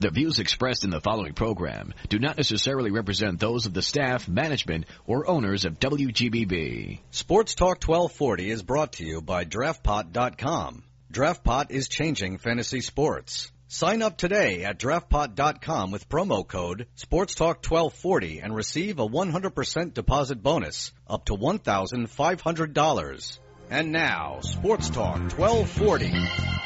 The views expressed in the following program do not necessarily represent those of the staff, management, or owners of WGBB. Sports Talk 1240 is brought to you by DraftPot.com. DraftPot is changing fantasy sports. Sign up today at DraftPot.com with promo code SportsTalk1240 and receive a 100% deposit bonus up to $1,500. And now, Sports Talk 1240.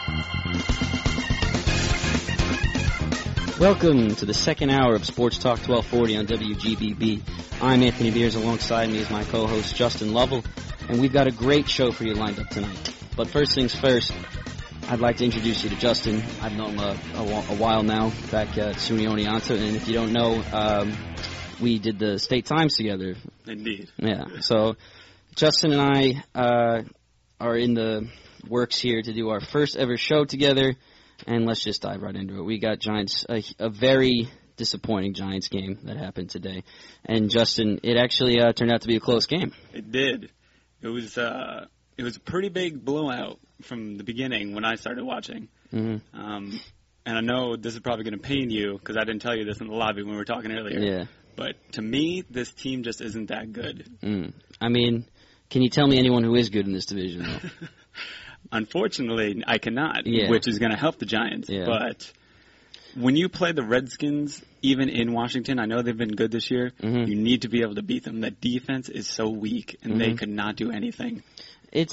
Welcome to the second hour of Sports Talk 1240 on WGBB. I'm Anthony Beers. Alongside me is my co-host Justin Lovell, and we've got a great show for you lined up tonight. But first things first, I'd like to introduce you to Justin. I've known him a while now, back at SUNY Oneonta, and if you don't know, we did the State Times together. Indeed. Yeah, so Justin and I are in the works here to do our first ever show together. And let's just dive right into it. We got Giants, a very disappointing Giants game that happened today. And Justin, it actually turned out to be a close game. It did. It was a pretty big blowout from the beginning when I started watching. Mm-hmm. And I know this is probably going to pain you because I didn't tell you this in the lobby when we were talking earlier. Yeah. But to me, this team just isn't that good. I mean, can you tell me anyone who is good in this division, though? Unfortunately, I cannot, Yeah. which is going to help the Giants. Yeah. But when you play the Redskins, even in Washington, I know they've been good this year, Mm-hmm. you need to be able to beat them. That defense is so weak, and they could not do anything. It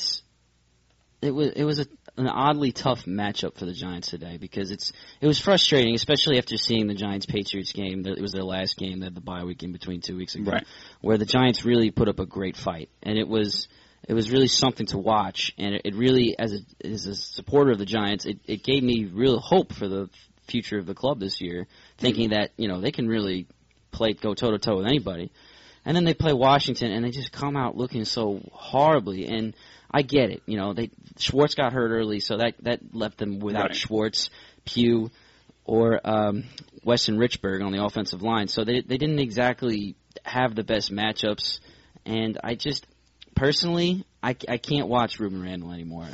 was an oddly tough matchup for the Giants today because it was frustrating, especially after seeing the Giants-Patriots game. It was their last game. They had the bye week in between 2 weeks ago, Right. where the Giants really put up a great fight, and it was really something to watch. And it really, as a supporter of the Giants, it gave me real hope for the future of the club this year, thinking that they can really go toe to toe with anybody. And then they play Washington, and they just come out looking so horribly. And I get it. Schwartz got hurt early, so that left them without Right. Schwartz, Pugh, or Weston Richburg on the offensive line. So they didn't exactly have the best matchups. And I just, personally, I can't watch Ruben Randall anymore.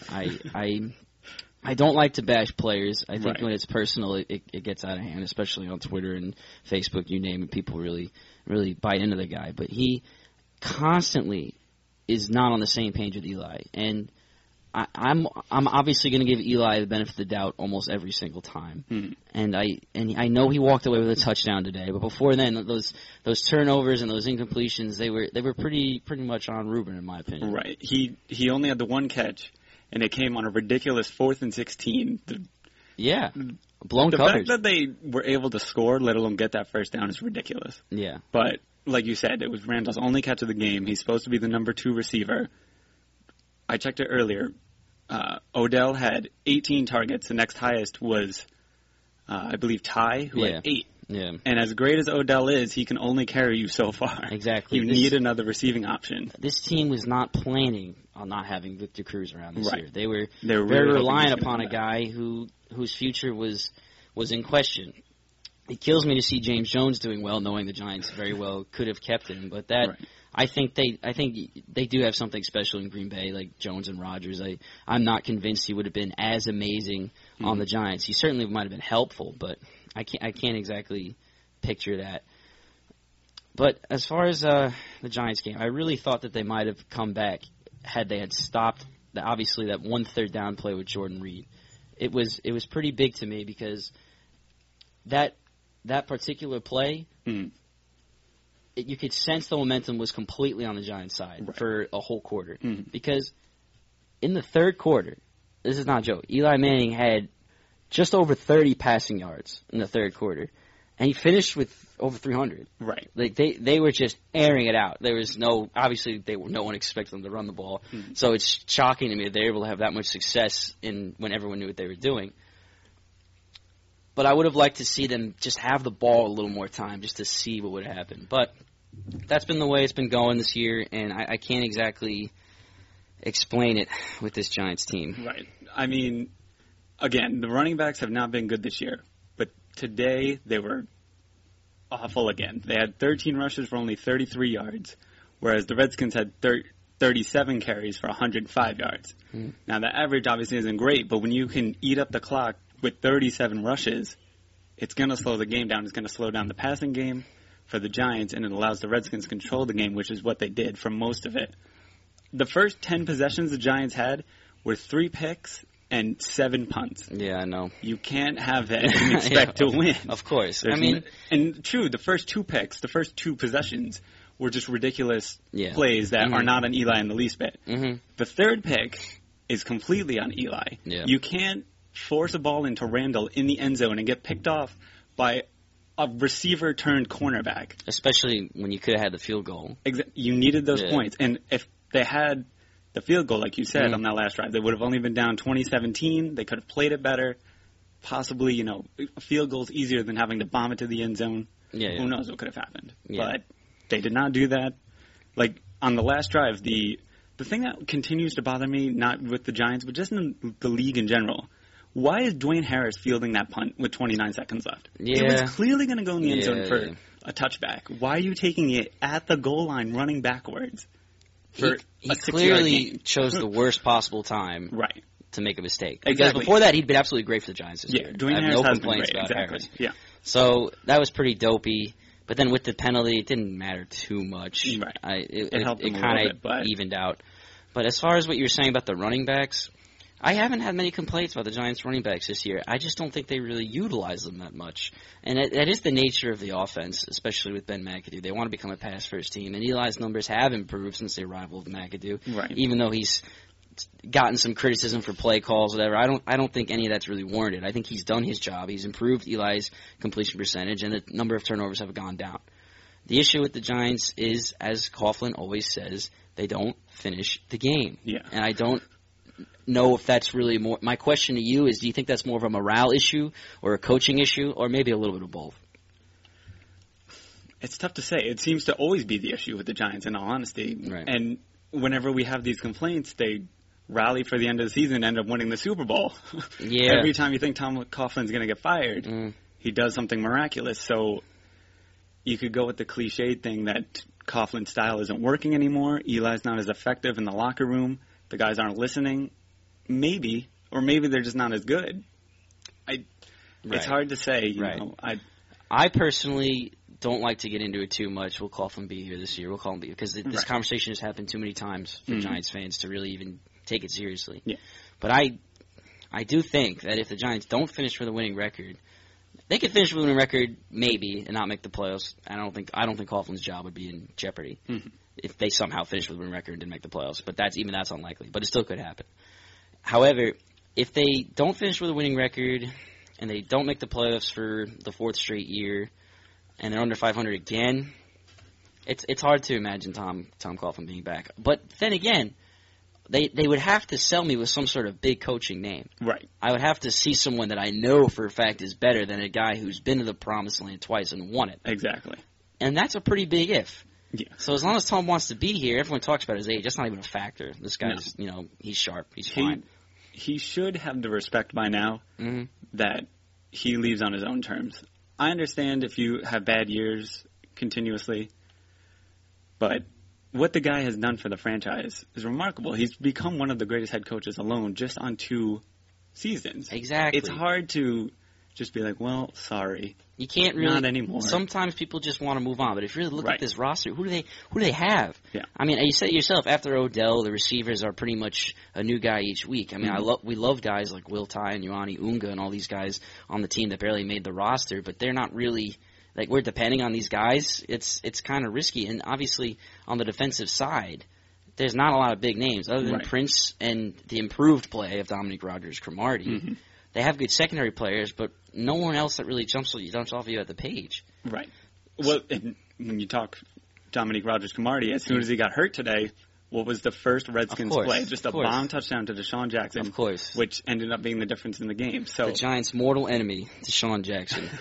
I don't like to bash players. I think Right. when it's personal, it gets out of hand, especially on Twitter and Facebook, you name it. People really bite into the guy. But he constantly is not on the same page with Eli. And I'm obviously going to give Eli the benefit of the doubt almost every single time. And I know he walked away with a touchdown today, but before then, those turnovers and those incompletions, they were pretty much on Ruben, in my opinion. Right. He only had the one catch, and it came on a ridiculous 4th and 16. Yeah. Blown The coverage. fact that they were able to score, let alone get that first down, is ridiculous. Yeah. But like you said, it was Randall's only catch of the game. He's supposed to be the number 2 receiver. I checked it earlier. Odell had 18 targets. The next highest was, I believe, Ty, who had 8. Yeah. And as great as Odell is, he can only carry you so far. Exactly. You need another receiving option. This team was not planning on not having Victor Cruz around this Right. year. They were really very hoping reliant he was upon gonna a come back. guy whose future was in question. It kills me to see James Jones doing well, knowing the Giants very well could have kept him. But that Right. I think they do have something special in Green Bay, like Jones and Rodgers. I'm not convinced he would have been as amazing on the Giants. He certainly might have been helpful, but I can't exactly picture that. But as far as the Giants game, I really thought that they might have come back had they had stopped obviously that 1 third down play with Jordan Reed. It was pretty big to me because that particular play, you could sense the momentum was completely on the Giants' side for a whole quarter. Because in the third quarter, this is not a joke, Eli Manning had just over 30 passing yards in the third quarter, and he finished with over 300. Right. Like they were just airing it out. There was no one expected them to run the ball. So it's shocking to me that they were able to have that much success when everyone knew what they were doing. But I would have liked to see them just have the ball a little more time just to see what would happen. But that's been the way it's been going this year, and I can't exactly explain it with this Giants team. Right. I mean, again, the running backs have not been good this year, but today they were awful again. They had 13 rushes for only 33 yards, whereas the Redskins had 37 carries for 105 yards. Now, the average obviously isn't great, but when you can eat up the clock with 37 rushes, it's going to slow the game down. It's going to slow down the passing game for the Giants, and it allows the Redskins to control the game, which is what they did for most of it. The first 10 possessions the Giants had were 3 picks and 7 punts. Yeah, I know. You can't have that and expect to win. Of course. And true, the first 2 picks, the first 2 possessions were just ridiculous plays that are not on Eli in the least bit. Mm-hmm. The third pick is completely on Eli. Yeah. You can't force a ball into Randall in the end zone and get picked off by a receiver turned cornerback. Especially when you could have had the field goal. You needed those points. And if they had the field goal, like you said, on that last drive, they would have only been down 20-17. They could have played it better. Possibly, a field goal is easier than having to bomb it to the end zone. Who knows what could have happened. Yeah. But they did not do that. Like, on the last drive, the thing that continues to bother me, not with the Giants, but just in the league in general, why is Dwayne Harris fielding that punt with 29 seconds left? Yeah. It was clearly going to go in the end zone for a touchback. Why are you taking it at the goal line running backwards? He clearly chose the worst possible time to make a mistake. Because Exactly. before that, he'd been absolutely great for the Giants this year. Dwayne I have Harris no has complaints been great. about Harris. Yeah. So that was pretty dopey. But then with the penalty, it didn't matter too much. Right. It helped them a kind little of bit, evened out. But as far as what you were saying about the running backs, I haven't had many complaints about the Giants' running backs this year. I just don't think they really utilize them that much. And that is the nature of the offense, especially with Ben McAdoo. They want to become a pass-first team. And Eli's numbers have improved since the arrival of McAdoo. Right. Even though he's gotten some criticism for play calls, whatever. I don't think any of that's really warranted. I think he's done his job. He's improved Eli's completion percentage, and the number of turnovers have gone down. The issue with the Giants is, as Coughlin always says, they don't finish the game. Yeah. And I don't know if that's really more. My question to you is, do you think that's more of a morale issue or a coaching issue, or maybe a little bit of both? It's tough to say. It seems to always be the issue with the Giants, in all honesty. Right. And whenever we have these complaints, they rally for the end of the season and end up winning the Super Bowl. Yeah. Every time you think Tom Coughlin's going to get fired, he does something miraculous. So you could go with the cliched thing that Coughlin's style isn't working anymore. Eli's not as effective in the locker room. The guys aren't listening. Maybe, or maybe they're just not as good. It's hard to say. You know. I personally don't like to get into it too much. Will Coughlin be here this year? Will Coughlin be because this conversation has happened too many times for Giants fans to really even take it seriously. Yeah. But I do think that if the Giants don't finish with a winning record, they could finish with a winning record maybe and not make the playoffs. I don't think Coughlin's job would be in jeopardy if they somehow finish with a winning record and didn't make the playoffs. But that's unlikely. But it still could happen. However, if they don't finish with a winning record and they don't make the playoffs for the 4th straight year and they're under 500 again, it's hard to imagine Tom Coughlin being back. But then again, they would have to sell me with some sort of big coaching name. Right. I would have to see someone that I know for a fact is better than a guy who's been to the promised land twice and won it. Exactly. And that's a pretty big if. Yeah. So as long as Tom wants to be here, everyone talks about his age. That's not even a factor. This guy's, he's sharp. He's fine. He should have the respect by now that he leaves on his own terms. I understand if you have bad years continuously, but what the guy has done for the franchise is remarkable. He's become one of the greatest head coaches alone just on 2 seasons. Exactly. It's hard to just be like, well, sorry. You can't really. Not anymore. Sometimes people just want to move on, but if you really look at this roster, who do they have? Yeah. I mean, you said it yourself, after Odell, the receivers are pretty much a new guy each week. I mean, we love guys like Will Tye and Ioane Unga and all these guys on the team that barely made the roster, but they're not really. Like, we're depending on these guys. It's kind of risky, and obviously on the defensive side, there's not a lot of big names other than Prince and the improved play of Dominique Rodgers-Cromartie. They have good secondary players, but no one else that really jumps off you at the page. Right. Well, and when you talk Dominique Rodgers-Cromartie, as soon as he got hurt today, what was the first Redskins play? Just a bomb touchdown to Deshaun Jackson. Of course. Which ended up being the difference in the game. So the Giants' mortal enemy, Deshaun Jackson.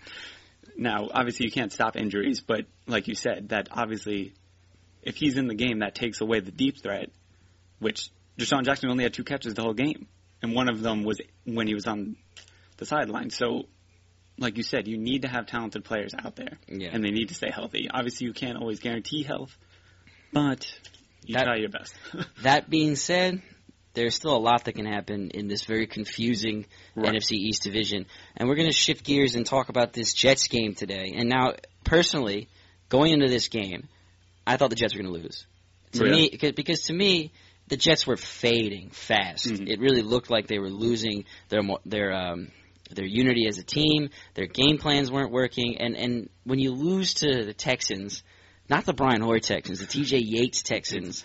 Now, obviously you can't stop injuries, but like you said, that obviously, if he's in the game, that takes away the deep threat, which Deshaun Jackson only had 2 catches the whole game. And one of them was when he was on the sideline. So, like you said, you need to have talented players out there. Yeah. And they need to stay healthy. Obviously, you can't always guarantee health, but you try your best. That being said, there's still a lot that can happen in this very confusing NFC East division. And we're going to shift gears and talk about this Jets game today. And now, personally, going into this game, I thought the Jets were going to lose. Because to me, the Jets were fading fast. Mm-hmm. It really looked like they were losing their unity as a team. Their game plans weren't working. And when you lose to the Texans, not the Brian Hoyer Texans, the T.J. Yates Texans,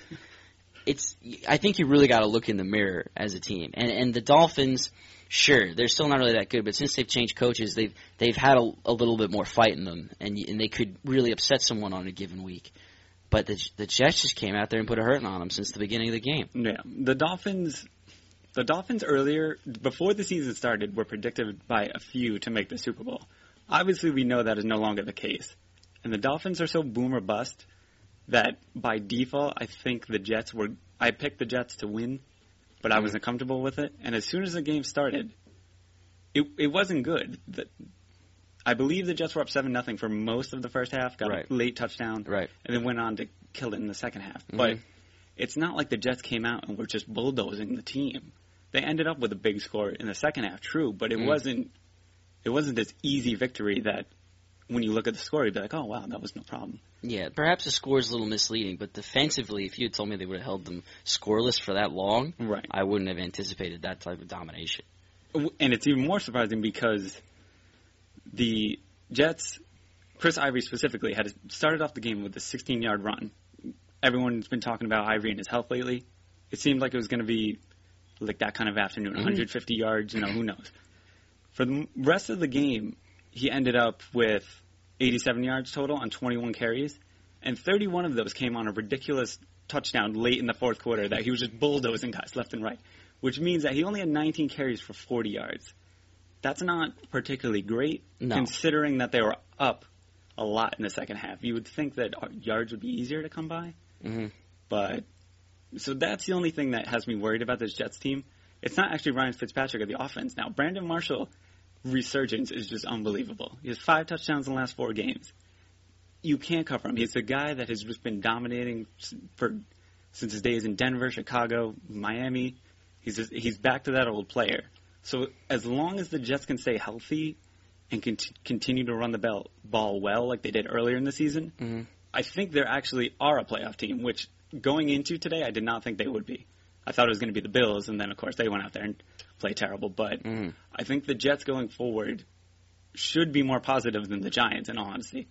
I think you really got to look in the mirror as a team. And the Dolphins, sure, they're still not really that good, but since they've changed coaches, they've had a little bit more fight in them, and they could really upset someone on a given week. But the Jets just came out there and put a hurting on them since the beginning of the game. Yeah, the Dolphins earlier, before the season started, were predicted by a few to make the Super Bowl. Obviously, we know that is no longer the case. And the Dolphins are so boom or bust that by default, I think I picked the Jets to win, but I wasn't comfortable with it. And as soon as the game started, it wasn't good. I believe the Jets were up 7-0 for most of the first half, got a late touchdown, and then went on to kill it in the second half. Mm-hmm. But it's not like the Jets came out and were just bulldozing the team. They ended up with a big score in the second half, true, but it wasn't this easy victory that when you look at the score, you'd be like, oh, wow, that was no problem. Yeah, perhaps the score is a little misleading, but defensively, if you had told me they would have held them scoreless for that long, I wouldn't have anticipated that type of domination. And it's even more surprising because the Jets, Chris Ivory specifically, had started off the game with a 16-yard run. Everyone's been talking about Ivory and his health lately. It seemed like it was going to be like that kind of afternoon, 150 yards, who knows. For the rest of the game, he ended up with 87 yards total on 21 carries, and 31 of those came on a ridiculous touchdown late in the fourth quarter that he was just bulldozing guys left and right, which means that he only had 19 carries for 40 yards. That's not particularly great, considering that they were up a lot in the second half. You would think that yards would be easier to come by, but so that's the only thing that has me worried about this Jets team. It's not actually Ryan Fitzpatrick of the offense. Now, Brandon Marshall resurgence is just unbelievable. He has 5 touchdowns in the last 4 games. You can't cover him. He's a guy that has just been dominating since his days in Denver, Chicago, Miami. He's back to that old player. So as long as the Jets can stay healthy and continue to run the ball well like they did earlier in the season, I think they actually are a playoff team, which going into today I did not think they would be. I thought it was going to be the Bills, and then, of course, they went out there and played terrible. But I think the Jets going forward should be more positive than the Giants, in all honesty,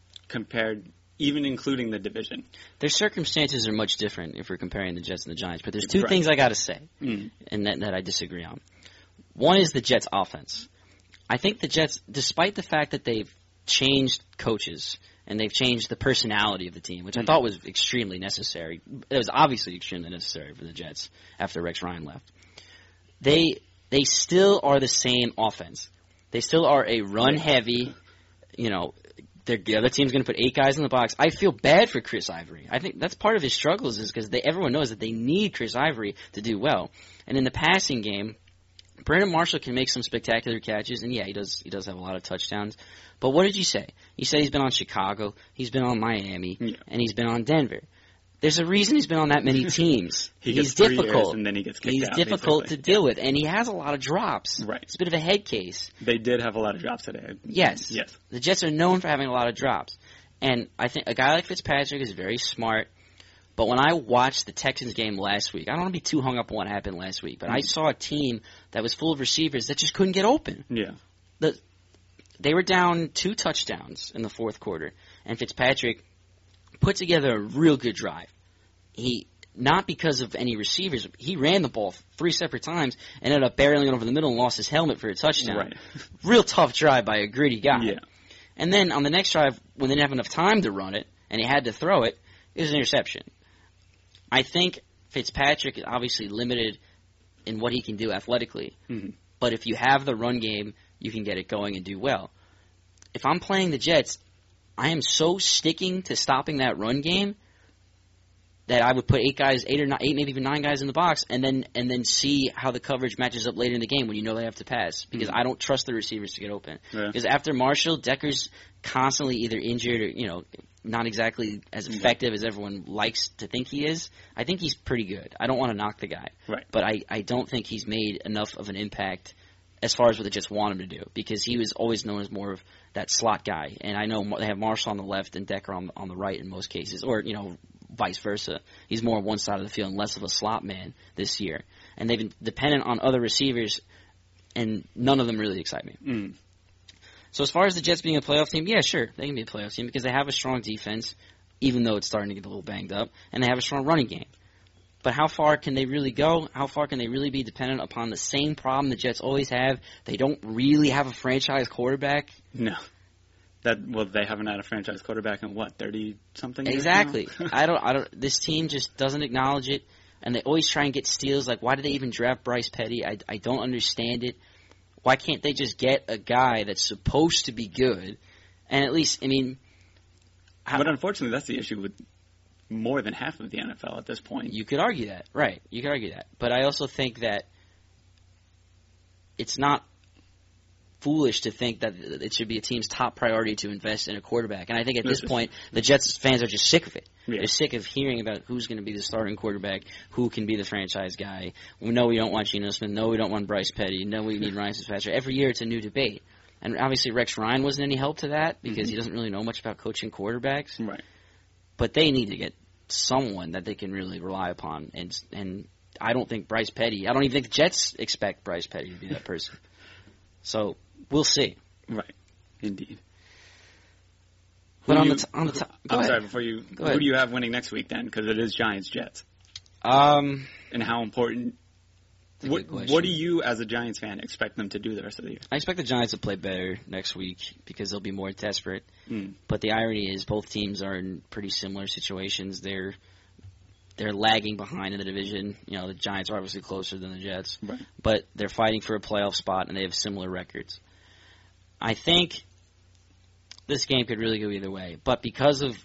even including the division. Their circumstances are much different if we're comparing the Jets and the Giants. But there's 2 things I got to say, and that I disagree on. One is the Jets' offense. I think the Jets, despite the fact that they've changed coaches and they've changed the personality of the team, which I thought was extremely necessary. It was obviously extremely necessary for the Jets after Rex Ryan left. They still are the same offense. They still are a run-heavy, the other team's going to put 8 guys in the box. I feel bad for Chris Ivory. I think that's part of his struggles is because everyone knows that they need Chris Ivory to do well. And in the passing game, Brandon Marshall can make some spectacular catches, and he does have a lot of touchdowns. But what did you say? You said he's been on Chicago, he's been on Miami, and he's been on Denver. There's a reason he's been on that many teams. He's difficult, and then he gets kicked out. He's difficult to deal with, and he has a lot of drops. Right. It's a bit of a head case. They did have a lot of drops today. Yes. The Jets are known for having a lot of drops. And I think a guy like Fitzpatrick is very smart. But when I watched the Texans game last week, I don't want to be too hung up on what happened last week, but I saw a team that was full of receivers that just couldn't get open. Yeah. They were down 2 touchdowns in the fourth quarter, and Fitzpatrick put together a real good drive. Not because of any receivers, he ran the ball 3 separate times and ended up barreling over the middle and lost his helmet for a touchdown. Right. Real tough drive by a gritty guy. Yeah. And then on the next drive, when they didn't have enough time to run it, and he had to throw it, it was an interception. I think Fitzpatrick is obviously limited in what he can do athletically. But if you have the run game, you can get it going and do well. If I'm playing the Jets, I am so sticking to stopping that run game that I would put 8 guys, 8 or 9, 8, maybe even 9 guys in the box, and then see how the coverage matches up later in the game when you know they have to pass. Because I don't trust the receivers to get open. Yeah. Because after Marshall, Decker's constantly either injured or not exactly as effective as everyone likes to think he is. I think he's pretty good. I don't want to knock the guy. Right. But I don't think he's made enough of an impact as far as what the Jets want him to do, because he was always known as more of that slot guy. And I know they have Marshall on the left and Decker on the right in most cases, or, vice versa. He's more on one side of the field and less of a slot man this year. And they've been dependent on other receivers, and none of them really excite me. Mm. So as far as the Jets being a playoff team, yeah, sure, they can be a playoff team because they have a strong defense, even though it's starting to get a little banged up, and they have a strong running game. But how far can they really go? How far can they really be dependent upon the same problem the Jets always have? They don't really have a franchise quarterback. No. They haven't had a franchise quarterback in 30-something years Exactly. now? I don't. This team just doesn't acknowledge it, and they always try and get steals. Like, why did they even draft Bryce Petty? I don't understand it. Why can't they just get a guy that's supposed to be good, and at least, But unfortunately, that's the issue with more than half of the NFL at this point. You could argue that, right? You could argue that, but I also think that it's not foolish to think that it should be a team's top priority to invest in a quarterback. And I think at this point, the Jets fans are just sick of it. Yeah. They're sick of hearing about who's going to be the starting quarterback, who can be the franchise guy. We know we don't want Geno Smith. No, we don't want Bryce Petty. No, we need Ryan Fitzpatrick. Every year it's a new debate. And obviously Rex Ryan wasn't any help to that because he doesn't really know much about coaching quarterbacks. Right. But they need to get someone that they can really rely upon. And I don't think Bryce Petty, I don't even think the Jets expect Bryce Petty to be that person. So we'll see. Right. Indeed. But on the top, I'm sorry, before you, who do you have winning next week then? Because it is Giants-Jets. And how important, what do you as a Giants fan expect them to do the rest of the year? I expect the Giants to play better next week because they'll be more desperate. But the irony is both teams are in pretty similar situations. They're lagging behind in the division. The Giants are obviously closer than the Jets. Right. But they're fighting for a playoff spot, and they have similar records. I think this game could really go either way. But because of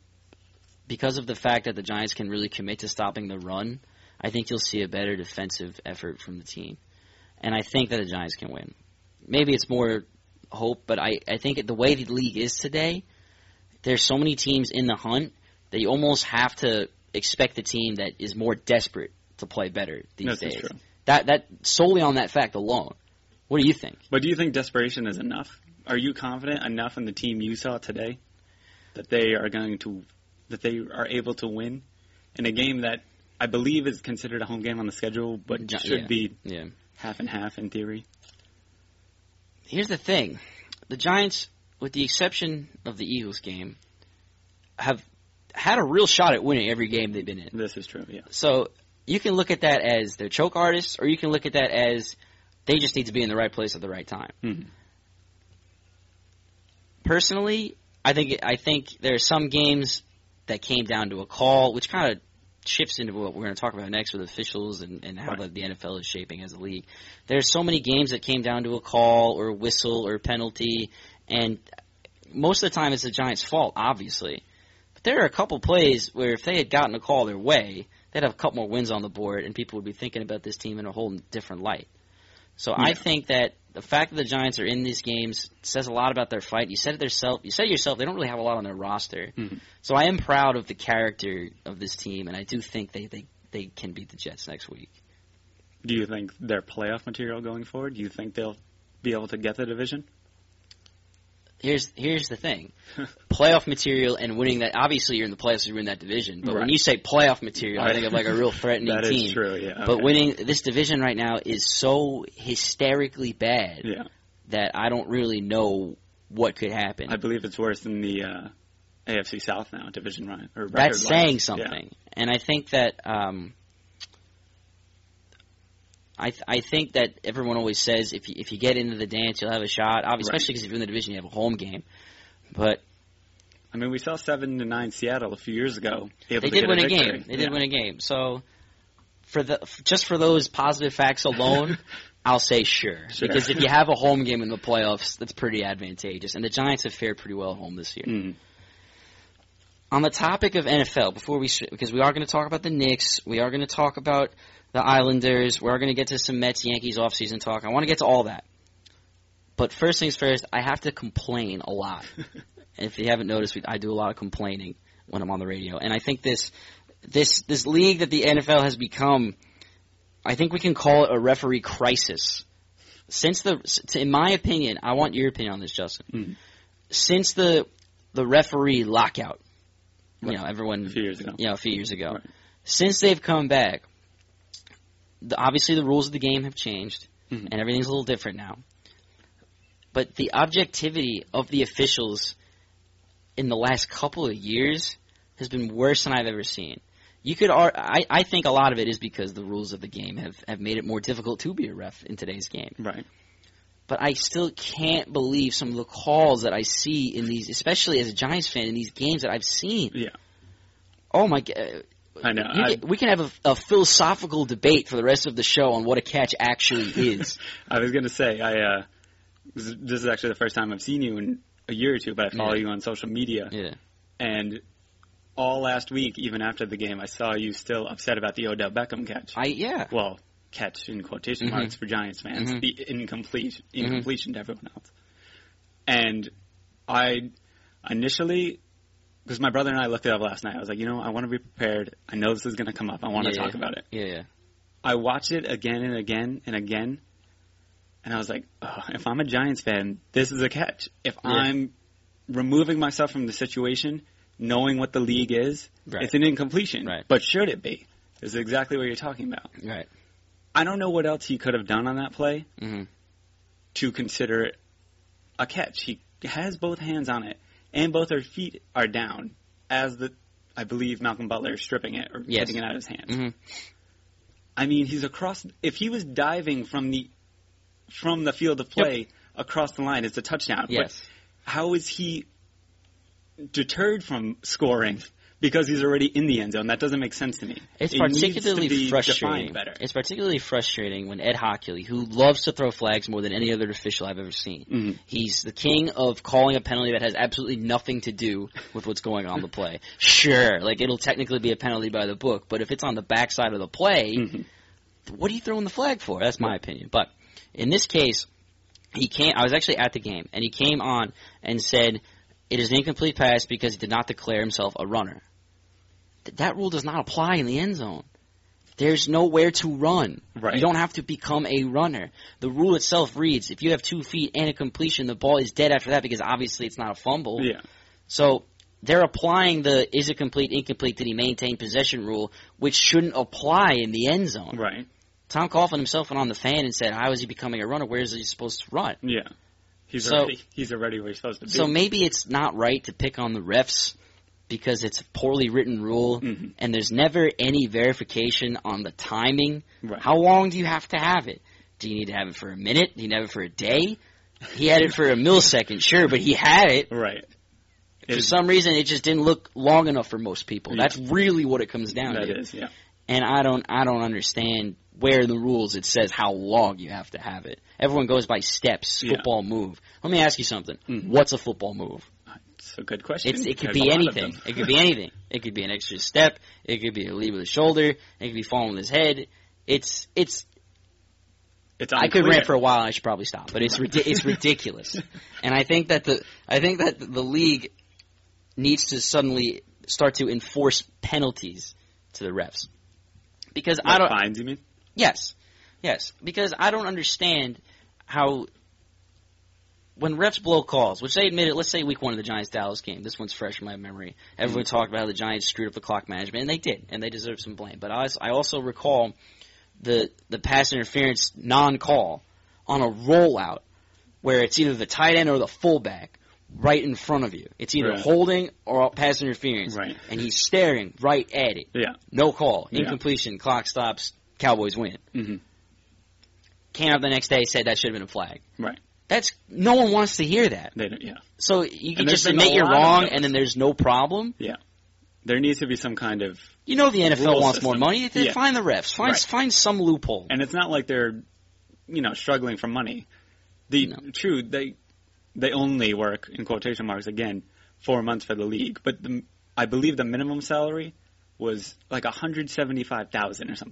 the fact that the Giants can really commit to stopping the run, I think you'll see a better defensive effort from the team. And I think that the Giants can win. Maybe it's more hope, but I think the way the league is today, there's so many teams in the hunt that you almost have to expect the team that is more desperate to play better these days. True. That solely on that fact alone. What do you think? But do you think desperation is enough? Are you confident enough in the team you saw today that they are able to win in a game that I believe is considered a home game on the schedule, but should be half and half in theory? Here's the thing. The Giants, with the exception of the Eagles game, have had a real shot at winning every game they've been in. This is true, yeah. So you can look at that as they're choke artists, or you can look at that as they just need to be in the right place at the right time. Mm-hmm. Personally, I think there are some games that came down to a call, which kind of shifts into what we're going to talk about next with officials and how the NFL is shaping as a league. There's so many games that came down to a call or a whistle or a penalty, and most of the time it's the Giants' fault, obviously. But there are a couple plays where if they had gotten a call their way, they'd have a couple more wins on the board, and people would be thinking about this team in a whole different light. So I think that the fact that the Giants are in these games says a lot about their fight. You said it yourself. They don't really have a lot on their roster. Mm-hmm. So I am proud of the character of this team, and I do think they can beat the Jets next week. Do you think they're playoff material going forward? Do you think they'll be able to get the division? Here's the thing. Playoff material and winning that, obviously you're in the playoffs, you win that division. But when you say playoff material, I think of like a real threatening that team. That is true, yeah. Okay. But winning this division right now is so hysterically bad that I don't really know what could happen. I believe it's worse than the AFC South now, division run. That's saying something. Yeah. And I think that I think that everyone always says if you get into the dance, you'll have a shot. Especially because if you're in the division, you have a home game. But I mean, we saw 7-9 Seattle a few years ago. They did win a game. They did win a game. So just for those positive facts alone, I'll say sure. Because if you have a home game in the playoffs, that's pretty advantageous. And the Giants have fared pretty well at home this year. Mm. On the topic of NFL, because we are going to talk about the Knicks, we are going to talk about the Islanders, we're going to get to some Mets-Yankees offseason talk. I want to get to all that. But first things first, I have to complain a lot. And if you haven't noticed, I do a lot of complaining when I'm on the radio. And I think this league that the NFL has become, I think we can call it a referee crisis. In my opinion, I want your opinion on this, Justin. Mm-hmm. Since the referee lockout, everyone, a few years ago. Right. Since they've come back, obviously the rules of the game have changed, and everything's a little different now. But the objectivity of the officials in the last couple of years has been worse than I've ever seen. I think a lot of it is because the rules of the game have made it more difficult to be a ref in today's game. Right. But I still can't believe some of the calls that I see in these, especially as a Giants fan, in these games that I've seen. Yeah. Oh my God. I know. We can have a philosophical debate for the rest of the show on what a catch actually is. I was going to say, this is actually the first time I've seen you in a year or two, but I follow you on social media. Yeah. And all last week, even after the game, I saw you still upset about the Odell Beckham catch. Well, catch in quotation marks for Giants fans. The incompletion to everyone else. And I initially, because my brother and I looked it up last night, I was like, I want to be prepared. I know this is going to come up. I want to talk about it. Yeah. I watched it again and again and again, and I was like, if I'm a Giants fan, this is a catch. If I'm removing myself from the situation, knowing what the league is, it's an incompletion. Right. But should it be? This is exactly what you're talking about. Right. I don't know what else he could have done on that play to consider it a catch. He has both hands on it, and both her feet are down as I believe Malcolm Butler is stripping it or getting it out of his hands. Mm-hmm. I mean, he's across. If he was diving from the field of play across the line, it's a touchdown. Yes. But how is he deterred from scoring because he's already in the end zone? That doesn't make sense to me. It's it particularly needs to be frustrating. defined better. It's particularly frustrating when Ed Hockley, who loves to throw flags more than any other official I've ever seen, he's the king of calling a penalty that has absolutely nothing to do with what's going on the play. Sure, it'll technically be a penalty by the book, but if it's on the backside of the play, what are you throwing the flag for? That's my opinion. But in this case, I was actually at the game, and he came on and said, it is an incomplete pass because he did not declare himself a runner. That rule does not apply in the end zone. There's nowhere to run. Right. You don't have to become a runner. The rule itself reads, if you have 2 feet and a completion, the ball is dead after that because obviously it's not a fumble. Yeah. So they're applying the is it complete, incomplete, did he maintain possession rule, which shouldn't apply in the end zone. Right. Tom Coughlin himself went on the fan and said, how is he becoming a runner? Where is he supposed to run? Yeah. He's already where he's supposed to be. So maybe it's not right to pick on the refs because it's a poorly written rule, and there's never any verification on the timing. Right. How long do you have to have it? Do you need to have it for a minute? Do you need to have it for a day? He had it for a millisecond, sure, but he had it. Right. For some reason, it just didn't look long enough for most people. Yeah. That's really what it comes down to. That is, yeah. And I don't understand where in the rules it says how long you have to have it. Everyone goes by steps, football move. Let me ask you something. What's a football move? It's a good question. It could be anything. It could be anything. It could be an extra step. It could be a lead with his shoulder. It could be falling with his head. It's I could rant for a while and I should probably stop, but it's ridiculous. And I think that the league needs to suddenly start to enforce penalties to the refs. Because I don't fines, you mean? Yes. Because I don't understand how when refs blow calls, which they admitted, let's say week 1 of the Giants-Dallas game, this one's fresh in my memory. Everyone talked about how the Giants screwed up the clock management, and they did, and they deserve some blame. But I also recall the pass interference non-call on a rollout where it's either the tight end or the fullback right in front of you. It's either holding or pass interference, and he's staring right at it. Yeah. No call, incompletion, clock stops, Cowboys win. Came out the next day, said that should have been a flag. Right. No one wants to hear that. They don't, yeah. So you can just admit you're wrong, and then there's no problem. Yeah. There needs to be some kind of the NFL wants system. more money. Find the refs. Find some loophole. And it's not like they're, struggling for money. True, they only work, in quotation marks again, 4 months for the league. But I believe the minimum salary was like $175,000 or something.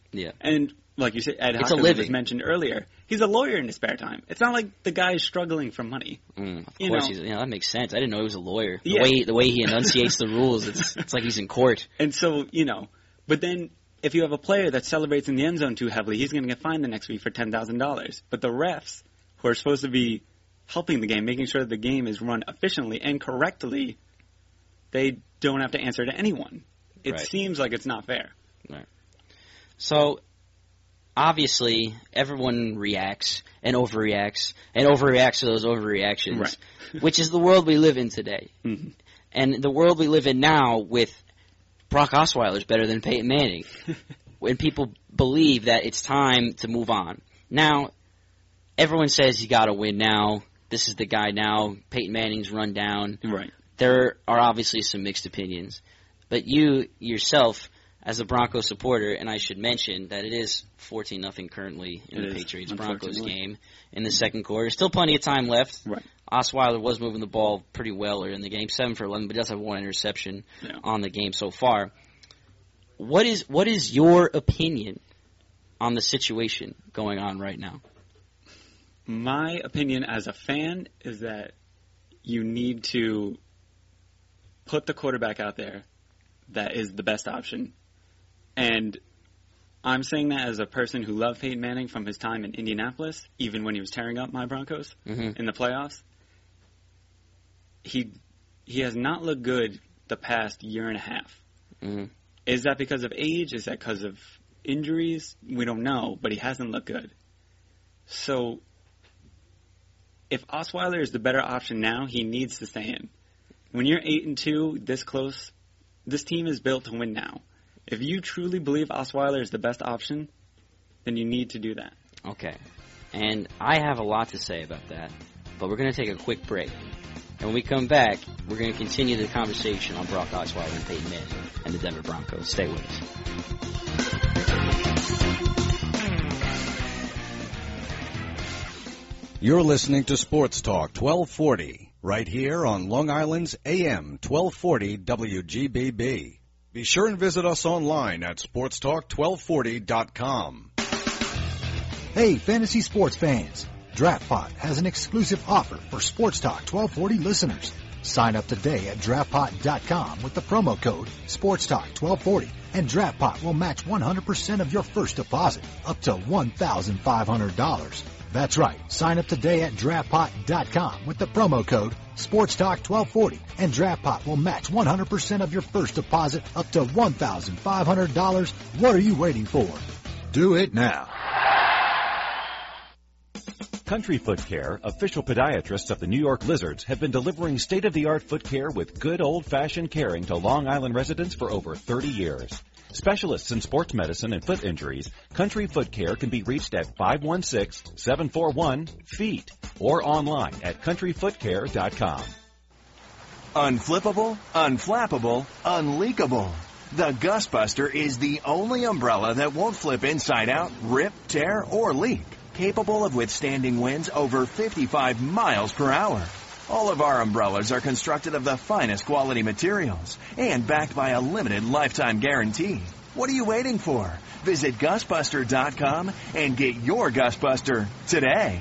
Yeah. And like you said, Ed It's a Hochman living. was mentioned earlier. He's a lawyer in his spare time. It's not like the guy is struggling for money. Of course, that makes sense. I didn't know he was a lawyer. The Yeah. way he enunciates the rules, it's like he's in court. And so, but then if you have a player that celebrates in the end zone too heavily, he's going to get fined the next week for $10,000. But the refs, who are supposed to be helping the game, making sure that the game is run efficiently and correctly, they don't have to answer to anyone. It seems like it's not fair. Right. So, obviously, everyone reacts and overreacts to those overreactions, which is the world we live in today. Mm-hmm. And the world we live in now with Brock Osweiler is better than Peyton Manning, when people believe that it's time to move on. Now, everyone says you got to win now. This is the guy now. Peyton Manning's run down. Right. There are obviously some mixed opinions. But you, yourself, as a Broncos supporter, and I should mention that it is 14-0 currently in the Patriots-Broncos game in the second quarter. Still plenty of time left. Right. Osweiler was moving the ball pretty well earlier in the game, 7 for 11, but does have one interception on the game so far. What is your opinion on the situation going on right now? My opinion as a fan is that you need to put the quarterback out there that is the best option. And I'm saying that as a person who loved Peyton Manning from his time in Indianapolis, even when he was tearing up my Broncos in the playoffs. He has not looked good the past year and a half. Mm-hmm. Is that because of age? Is that because of injuries? We don't know, but he hasn't looked good. So if Osweiler is the better option now, he needs to stay in. When you're 8-2, this close, this team is built to win now. If you truly believe Osweiler is the best option, then you need to do that. Okay. And I have a lot to say about that, but we're going to take a quick break. And when we come back, we're going to continue the conversation on Brock Osweiler and Peyton Manning and the Denver Broncos. Stay with us. You're listening to Sports Talk 1240, right here on Long Island's AM 1240 WGBB. Be sure and visit us online at sportstalk1240.com. Hey, fantasy sports fans. DraftPot has an exclusive offer for Sports Talk 1240 listeners. Sign up today at DraftPot.com with the promo code SportsTalk1240, and DraftPot will match 100% of your first deposit up to $1,500. That's right. Sign up today at DraftPot.com with the promo code SportsTalk1240, and DraftPot will match 100% of your first deposit up to $1,500. What are you waiting for? Do it now. Country Foot Care, official podiatrists of the New York Lizards, have been delivering state-of-the-art foot care with good old-fashioned caring to Long Island residents for over 30 years. Specialists in sports medicine and foot injuries, Country Foot Care can be reached at 516-741-FEET or online at countryfootcare.com. Unflippable, unflappable, unleakable. The Gustbuster is the only umbrella that won't flip inside out, rip, tear, or leak. Capable of withstanding winds over 55 miles per hour. All of our umbrellas are constructed of the finest quality materials and backed by a limited lifetime guarantee. What are you waiting for? Visit GusBuster.com and get your Gustbuster today.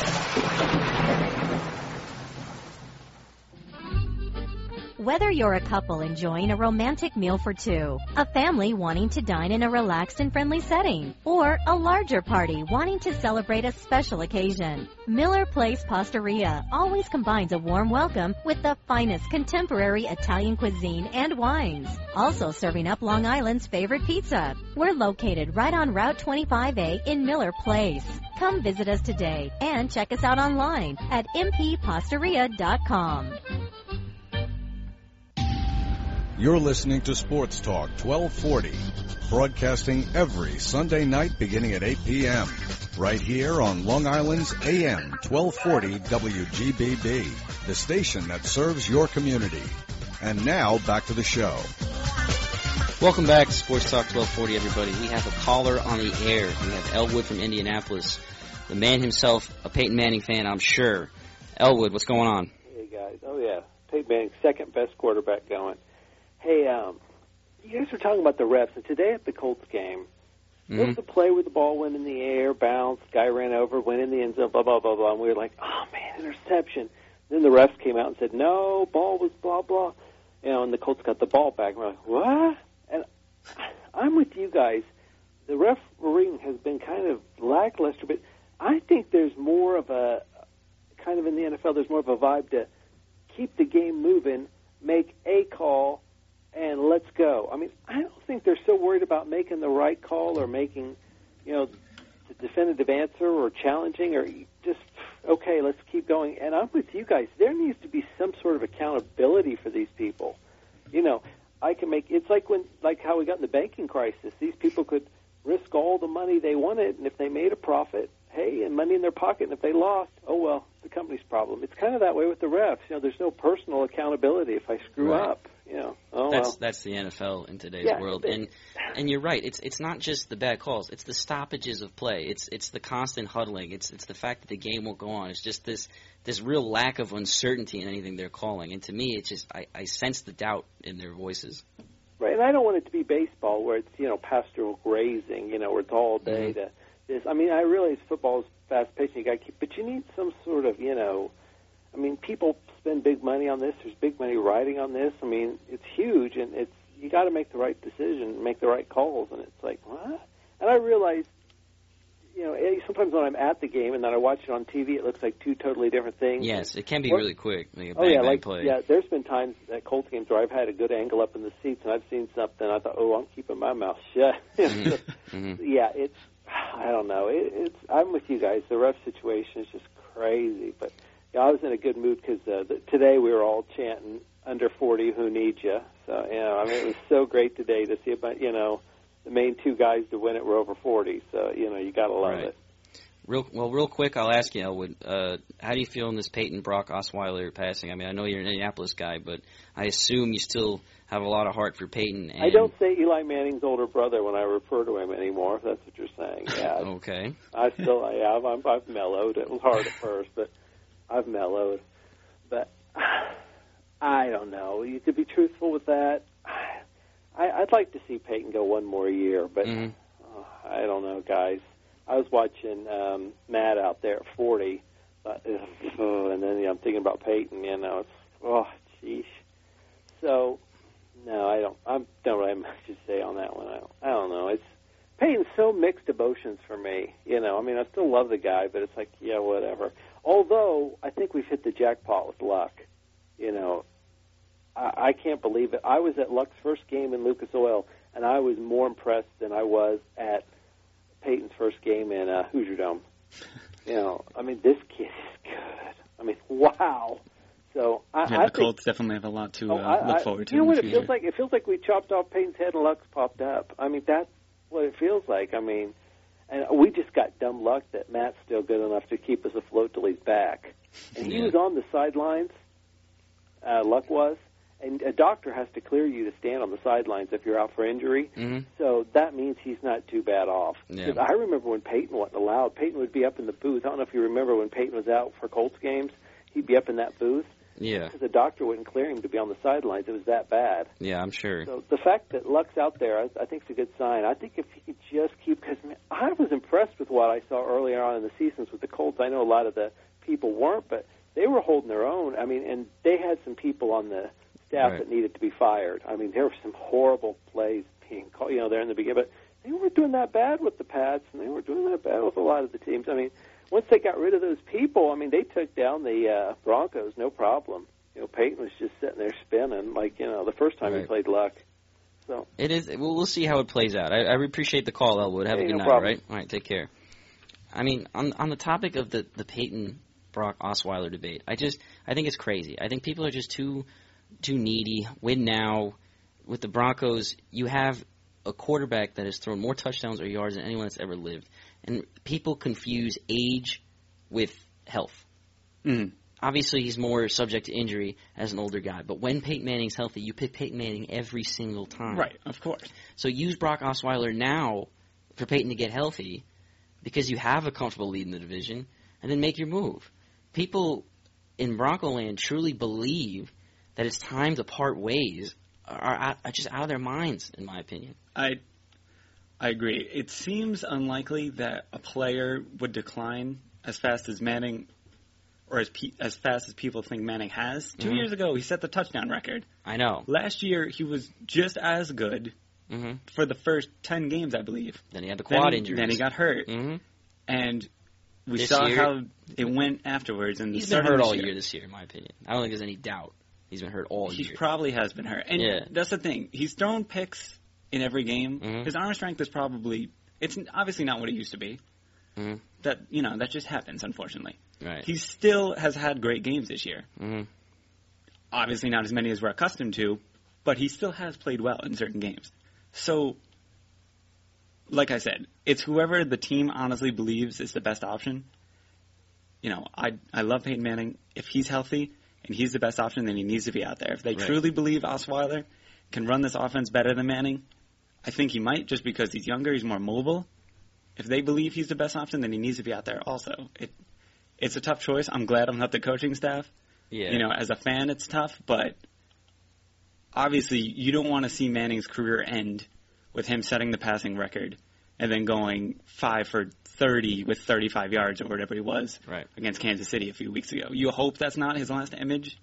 Whether you're a couple enjoying a romantic meal for two, a family wanting to dine in a relaxed and friendly setting, or a larger party wanting to celebrate a special occasion, Miller Place Pastaria always combines a warm welcome with the finest contemporary Italian cuisine and wines. Also serving up Long Island's favorite pizza. We're located right on Route 25A in Miller Place. Come visit us today and check us out online at mppastaria.com. You're listening to Sports Talk 1240, broadcasting every Sunday night beginning at 8 p.m. right here on Long Island's AM 1240 WGBB, the station that serves your community. And now, back to the show. Welcome back to Sports Talk 1240, everybody. We have a caller on the air. We have Elwood from Indianapolis, the man himself, a Peyton Manning fan, I'm sure. Elwood, what's going on? Hey, guys. Oh, yeah. Peyton Manning, second best quarterback going. Hey, you guys were talking about the refs, and today at the Colts game, What was the play with the ball went in the air, bounced, guy ran over, went in the end zone, blah, blah, blah, blah. And we were like, oh, man, interception. Then the refs came out and said, no, ball was blah, blah. And the Colts got the ball back. And we're like, what? And I'm with you guys. The refereeing has been kind of lackluster, but I think there's more of a, kind of in the NFL, there's more of a vibe to keep the game moving, make a call, and let's go. I mean, I don't think they're so worried about making the right call or making, the definitive answer or challenging or just, okay, let's keep going. And I'm with you guys. There needs to be some sort of accountability for these people. It's like how we got in the banking crisis. These people could risk all the money they wanted, and if they made a profit, hey, and money in their pocket, and if they lost, oh, well, the company's problem. It's kind of that way with the refs. There's no personal accountability if I screw up. That's the NFL in today's world, and you're right. It's not just the bad calls; it's the stoppages of play. It's the constant huddling. It's the fact that the game won't go on. It's just this real lack of uncertainty in anything they're calling. And to me, it's just I sense the doubt in their voices. Right, and I don't want it to be baseball where it's pastoral grazing, where it's all day to this. I mean, I realize football is fast paced, but you need some sort of people spend big money on this. There's big money riding on this. I mean, it's huge, and you got to make the right decision, make the right calls, and it's like, what? And I realize, sometimes when I'm at the game and then I watch it on TV, it looks like two totally different things. Yes, it can be really quick, like a bang play. Yeah, there's been times at Colts games where I've had a good angle up in the seats, and I've seen something, I thought, I'm keeping my mouth shut. Yeah, I don't know. I'm with you guys. The ref situation is just crazy, but I was in a good mood because today we were all chanting under 40, who needs you? So, it was so great today to see about, the main two guys to win it were over 40. So, you got to love it. Real quick, I'll ask you, Elwood, how do you feel in this Peyton-Brock Osweiler passing? I mean, I know you're an Indianapolis guy, but I assume you still have a lot of heart for Peyton. And... I don't say Eli Manning's older brother when I refer to him anymore, if that's what you're saying. Yeah. Okay. I've mellowed. It was hard at first, but I've mellowed. But I don't know. You could be truthful with that. I'd like to see Peyton go one more year, but I don't know, guys. I was watching Matt out there at 40, and then I'm thinking about Peyton. Sheesh. So, no, I don't really have much to say on that one. I don't know. Peyton's so mixed emotions for me. I still love the guy, but it's like, yeah, whatever. Although I think we've hit the jackpot with Luck. I can't believe it. I was at Luck's first game in Lucas Oil, and I was more impressed than I was at Peyton's first game in Hoosier Dome. This kid is good. Wow. So I the Colts definitely have a lot to look forward to. You know what it feels like? It feels like we chopped off Peyton's head and Luck's popped up. That's what it feels like. And we just got dumb luck that Matt's still good enough to keep us afloat till he's back. And he was on the sidelines. Luck was. And a doctor has to clear you to stand on the sidelines if you're out for injury. Mm-hmm. So that means he's not too bad off. Because I remember when Peyton wasn't allowed, Peyton would be up in the booth. I don't know if you remember when Peyton was out for Colts games, he'd be up in that booth. Yeah. Because the doctor wouldn't clear him to be on the sidelines. It was that bad. Yeah, I'm sure. So the fact that Luck's out there, I think is a good sign. I think if he could just keep, because I was impressed with what I saw earlier on in the seasons with the Colts. I know a lot of the people weren't, but they were holding their own. And they had some people on the staff that needed to be fired. There were some horrible plays being called, there in the beginning, but they weren't doing that bad with the Pats, and they weren't doing that bad with a lot of the teams. Once they got rid of those people, they took down the Broncos, no problem. Peyton was just sitting there spinning like, the first time he played Luck. So it is. We'll see how it plays out. I appreciate the call, Elwood. Have a good night, problem. All right? All right, take care. On the topic of the Peyton-Brock Osweiler debate, I think it's crazy. I think people are just too needy. Win now. With the Broncos, you have a quarterback that has thrown more touchdowns or yards than anyone that's ever lived. And people confuse age with health. Mm. Obviously, he's more subject to injury as an older guy. But when Peyton Manning's healthy, you pick Peyton Manning every single time. Right, of course. So use Brock Osweiler now for Peyton to get healthy because you have a comfortable lead in the division, and then make your move. People in Bronco land truly believe that it's time to part ways are just out of their minds, in my opinion. I agree. It seems unlikely that a player would decline as fast as Manning, or as fast as people think Manning has. 2 years ago, he set the touchdown record. I know. Last year, he was just as good for the first 10 games, I believe. Then he had the quad injuries. Then he got hurt. And we saw how it went afterwards. And he's been hurt all year this year, in my opinion. I don't think there's any doubt. He's been hurt all year. He probably has been hurt. And that's the thing. He's thrown picks in every game. His arm strength is probably, it's obviously not what it used to be. That just happens, unfortunately. Right. He still has had great games this year. Obviously not as many as we're accustomed to, but he still has played well in certain games. So, like I said, it's whoever the team honestly believes is the best option. I love Peyton Manning. If he's healthy and he's the best option, then he needs to be out there. If they truly believe Osweiler can run this offense better than Manning, I think he might, just because he's younger, he's more mobile. If they believe he's the best option, then he needs to be out there also. It's a tough choice. I'm glad I'm not the coaching staff. Yeah. As a fan, it's tough, but obviously you don't want to see Manning's career end with him setting the passing record and then going 5 for 30 with 35 yards or whatever he was against Kansas City a few weeks ago. You hope that's not his last image,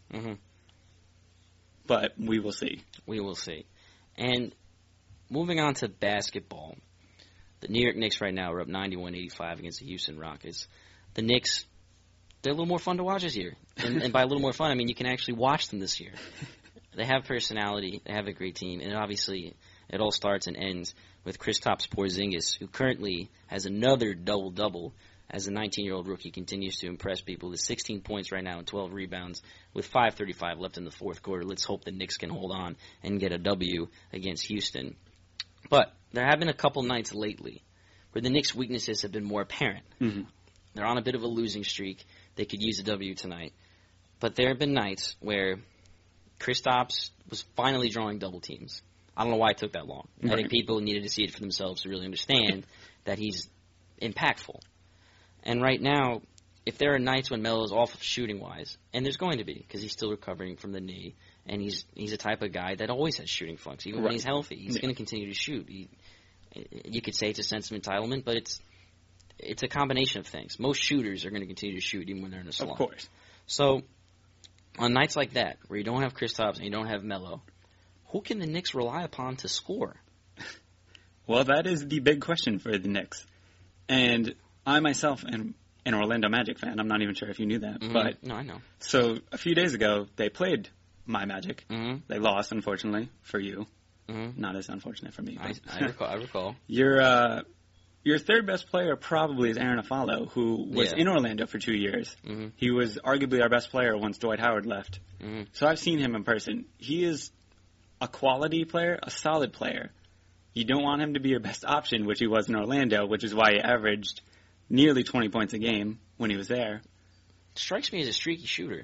but we will see. We will see. And moving on to basketball, the New York Knicks right now are up 91-85 against the Houston Rockets. The Knicks, they're a little more fun to watch this year. And by a little more fun, I mean you can actually watch them this year. They have personality. They have a great team. And obviously, it all starts and ends with Kristaps Porzingis, who currently has another double-double as a 19-year-old rookie continues to impress people. With 16 points right now and 12 rebounds with 5:35 left in the fourth quarter. Let's hope the Knicks can hold on and get a W against Houston. But there have been a couple nights lately where the Knicks' weaknesses have been more apparent. They're on a bit of a losing streak. They could use a W tonight. But there have been nights where Kristaps was finally drawing double teams. I don't know why it took that long. I think people needed to see it for themselves to really understand that he's impactful. And right now, if there are nights when Melo's off shooting-wise, and there's going to be because he's still recovering from the knee, and he's a type of guy that always has shooting flunks. Even when he's healthy, he's going to continue to shoot. You could say it's a sense of entitlement, but it's a combination of things. Most shooters are going to continue to shoot even when they're in a slump. Of course. So on nights like that, where you don't have Kristaps and you don't have Melo, who can the Knicks rely upon to score? Well, that is the big question for the Knicks. And I myself am an Orlando Magic fan. I'm not even sure if you knew that. But no, I know. So a few days ago, they played my Magic. They lost, unfortunately, for you. Not as unfortunate for me. I recall. Your third best player probably is Aaron Aflalo, who was in Orlando for 2 years. He was arguably our best player once Dwight Howard left. So I've seen him in person. He is a quality player, a solid player. You don't want him to be your best option, which he was in Orlando, which is why he averaged nearly 20 points a game when he was there. Strikes me as a streaky shooter.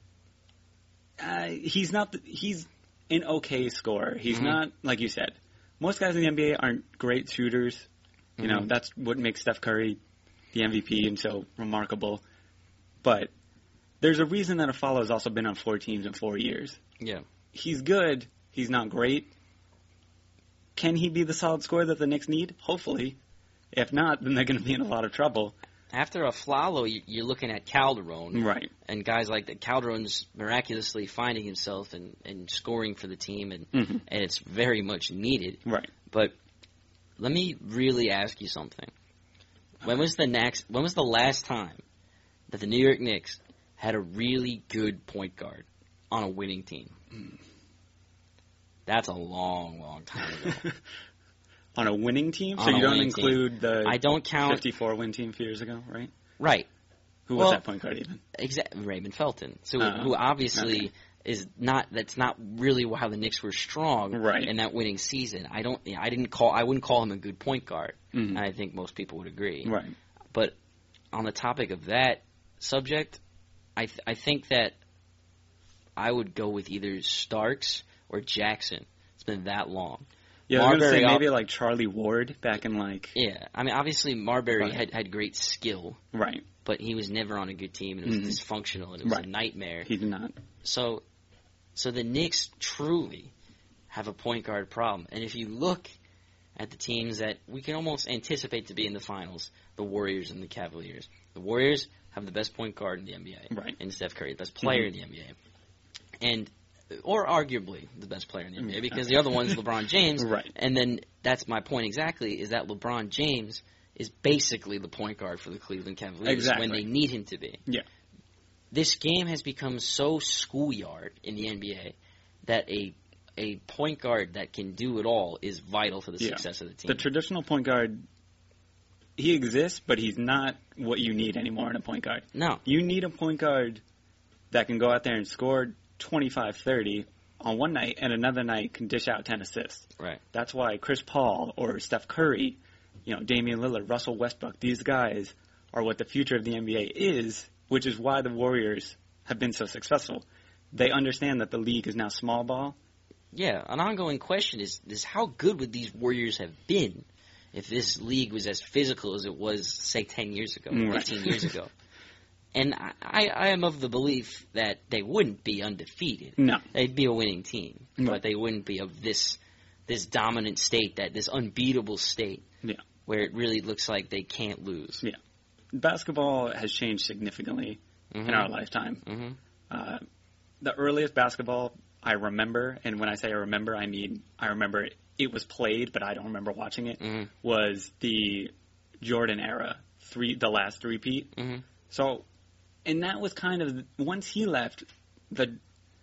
He's an okay scorer. He's not, like you said, most guys in the NBA aren't great shooters. You know, that's what makes Steph Curry the MVP and so remarkable. But there's a reason that Aflalo's also been on 4 teams in 4 years. Yeah. He's good. He's not great. Can he be the solid scorer that the Knicks need? Hopefully. If not, then they're going to be in a lot of trouble. After Aflalo, you're looking at Calderon. Right. And guys like that. Calderon's miraculously finding himself and scoring for the team, and it's very much needed. Right. But let me really ask you something. When was the last time that the New York Knicks had a really good point guard on a winning team? That's a long, long time ago. On a winning team? On so you don't team. include the I don't count 54-win team a few years ago, right? Right. Who was that point guard even? Raymond Felton. So who obviously is not. That's not really how the Knicks were strong in that winning season. I wouldn't call him a good point guard. And I think most people would agree. Right. But on the topic of that subject, I think that I would go with either Starks or Jackson. It's been that long. Yeah, I was going to say maybe like Charlie Ward back in like... Yeah, I mean, obviously Marbury had great skill. Right. But he was never on a good team, and it was dysfunctional, and it was a nightmare. He did not. So the Knicks truly have a point guard problem. And if you look at the teams that we can almost anticipate to be in the finals, the Warriors and the Cavaliers. The Warriors have the best point guard in the NBA, right, and Steph Curry, the best player in the NBA, or arguably the best player in the NBA, because the other one's LeBron James. Right. And then that's my point exactly, is that LeBron James is basically the point guard for the Cleveland Cavaliers when they need him to be. Yeah. This game has become so schoolyard in the NBA that a point guard that can do it all is vital for the success of the team. The traditional point guard, he exists, but he's not what you need anymore in a point guard. No. You need a point guard that can go out there and score 25, 30 on one night, and another night can dish out 10 assists. Right. That's why Chris Paul or Steph Curry, Damian Lillard, Russell Westbrook, these guys are what the future of the NBA is, which is why the Warriors have been so successful. They understand that the league is now small ball. Yeah, an ongoing question is how good would these Warriors have been if this league was as physical as it was, say, 10 years ago, 15 years ago. And I am of the belief that they wouldn't be undefeated. No. They'd be a winning team, Right. but they wouldn't be of this dominant state, this unbeatable state, where it really looks like they can't lose. Yeah. Basketball has changed significantly in our lifetime. Mm-hmm. The earliest basketball I remember, and when I say I remember it was played, but I don't remember watching it, was the Jordan era, the last three-peat. Mm-hmm. So, and that was kind of, once he left, the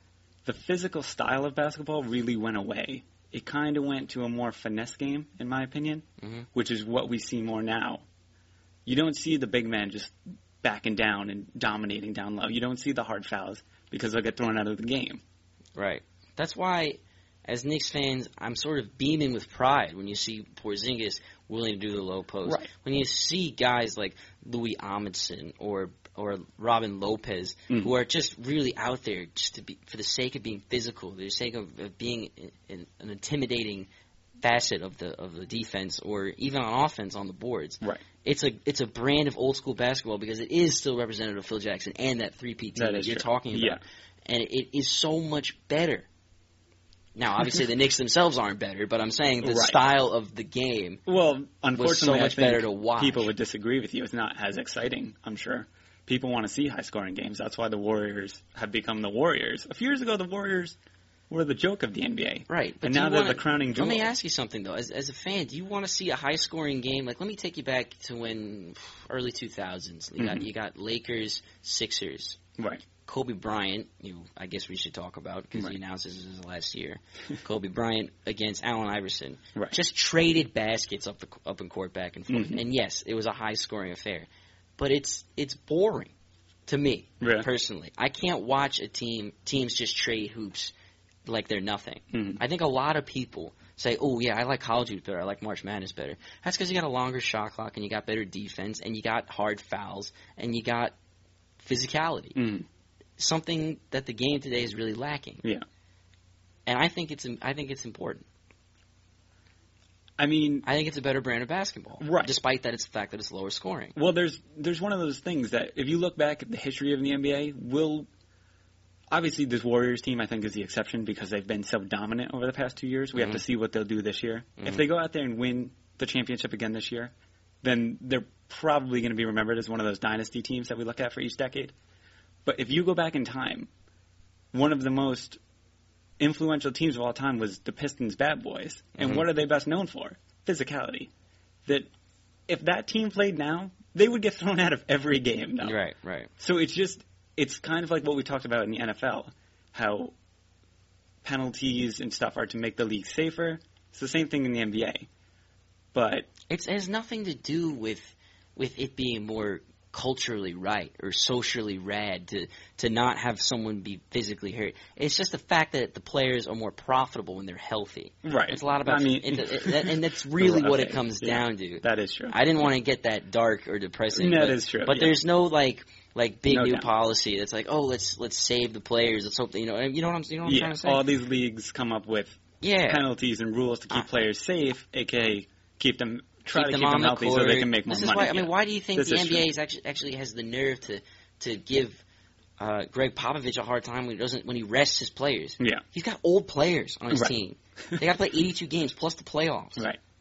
physical style of basketball really went away. It kind of went to a more finesse game, in my opinion, which is what we see more now. You don't see the big man just backing down and dominating down low. You don't see the hard fouls because they'll get thrown out of the game. Right. That's why, as Knicks fans, I'm sort of beaming with pride when you see Porzingis willing to do the low post. Right. When you see guys like Louis Amundsen or Robin Lopez who are just really out there just for the sake of being physical, for the sake of being an intimidating facet of the defense, or even on offense on the boards. Right. It's a brand of old school basketball because it is still representative of Phil Jackson and that three-peat team that you're talking about. Yeah. And it is so much better. Now, obviously, the Knicks themselves aren't better, but I'm saying the style of the game unfortunately, was so much better to watch. People would disagree with you. It's not as exciting, I'm sure. People want to see high-scoring games. That's why the Warriors have become the Warriors. A few years ago, the Warriors were the joke of the NBA. Right. And now they're the crowning jewel. Let me ask you something, though. As a fan, do you want to see a high-scoring game? Like, let me take you back to when early 2000s. You got Lakers, Sixers. Right. Kobe Bryant, I guess we should talk about because he announced this was his last year. Kobe Bryant against Allen Iverson. Right. Just traded baskets up in court back and forth. And yes, it was a high-scoring affair. But it's boring to me, personally. I can't watch teams just trade hoops like they're nothing. I think a lot of people say, oh, yeah, I like college hoops better, I like March Madness better. That's because you got a longer shot clock and you got better defense and you got hard fouls and you got physicality. Something that the game today is really lacking. Yeah. And I think it's important. I mean, I think it's a better brand of basketball, right? Despite that, it's the fact that it's lower scoring. Well, there's one of those things that if you look back at the history of the NBA, obviously this Warriors team I think is the exception because they've been so dominant over the past 2 years. We have to see what they'll do this year. If they go out there and win the championship again this year, then they're probably going to be remembered as one of those dynasty teams that we look at for each decade. But if you go back in time, one of the most influential teams of all time was the Pistons Bad Boys. And what are they best known for? Physicality. That if that team played now, they would get thrown out of every game now. Right. So it's kind of like what we talked about in the NFL, how penalties and stuff are to make the league safer. It's the same thing in the NBA. But it has nothing to do with it being more culturally right or socially rad to not have someone be physically hurt. It's just the fact that the players are more profitable when they're healthy. Right. It's a lot about, and that's really what it comes down to. That is true. I didn't want to get that dark or depressing. That is true. But there's no like big new policy that's like, oh, let's save the players. Let's hope that, you know what I'm trying to say. All these leagues come up with penalties and rules to keep players safe, aka keep them. Try to keep them healthy so they can make more money. Why do you think the NBA is actually has the nerve to give Greg Popovich a hard time when he rests his players? Yeah, he's got old players on his team. They got to play 82 games plus the playoffs. Right.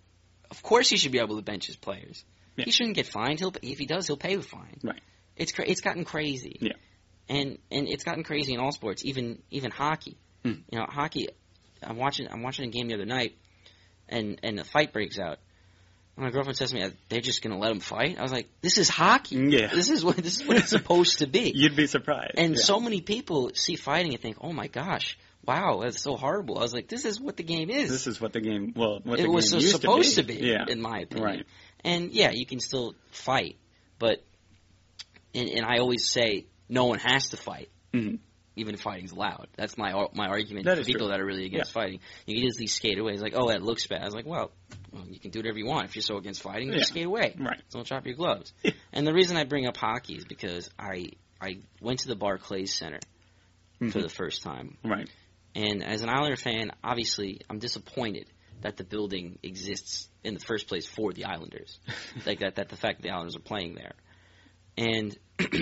of course he should be able to bench his players. Yeah. He shouldn't get fined. If he does, he'll pay the fine. Right. It's gotten crazy. Yeah. And it's gotten crazy in all sports, even hockey. Mm. You know, hockey. I'm watching a game the other night, and a fight breaks out. And my girlfriend says to me, "They're just going to let him fight." I was like, "This is hockey. Yeah. This is what it's supposed to be." You'd be surprised. And so many people see fighting and think, "Oh my gosh, wow, that's so horrible." I was like, "This is what the game is. This is what the game. What it the was game used supposed to be. Yeah. in my opinion." Right. And yeah, you can still fight, but and I always say no one has to fight. Mm-hmm. Even if fighting's allowed. That's my argument That for is people true. that are really against fighting. You can easily skate away. It's like, oh, that looks bad. I was like, well, you can do whatever you want. If you're so against fighting, just skate away. Right. Don't drop your gloves. And the reason I bring up hockey is because I went to the Barclays Center for the first time. Right. And as an Islander fan, obviously, I'm disappointed that the building exists in the first place for the Islanders. Like that the fact that the Islanders are playing there. And